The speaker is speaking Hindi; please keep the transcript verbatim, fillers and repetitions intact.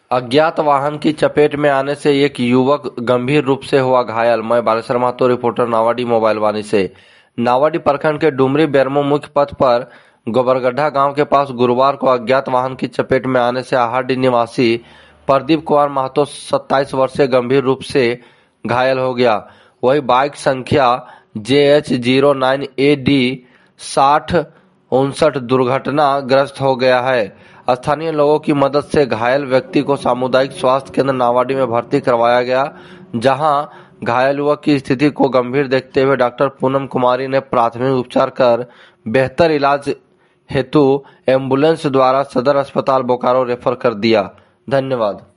अज्ञात वाहन की चपेट में आने से एक युवक गंभीर रूप से हुआ घायल। मैं बालेश्वर महतो, रिपोर्टर नावाडी मोबाइल वाणी से। नावाडी प्रखंड के डुमरी बेरमो मुख्य पथ पर गोबरगड्ढा गांव के पास गुरुवार को अज्ञात वाहन की चपेट में आने से आहाडी निवासी प्रदीप कुमार महतो सत्ताईस वर्षीय गंभीर रूप से घायल हो गया। वही बाइक संख्या J H zero nine A D साठ उनसठ दुर्घटनाग्रस्त हो गया है। स्थानीय लोगों की मदद से घायल व्यक्ति को सामुदायिक स्वास्थ्य केंद्र नावाडी में भर्ती करवाया गया, जहां घायल युवक की स्थिति को गंभीर देखते हुए डॉक्टर पूनम कुमारी ने प्राथमिक उपचार कर बेहतर इलाज हेतु एम्बुलेंस द्वारा सदर अस्पताल बोकारो रेफर कर दिया। धन्यवाद।